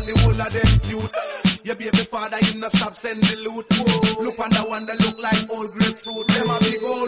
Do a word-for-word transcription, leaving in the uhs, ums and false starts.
and the whole of them cute. Your baby father, him no stop send the loot. Whoa. Look on the one that look like old grapefruit. Them a big old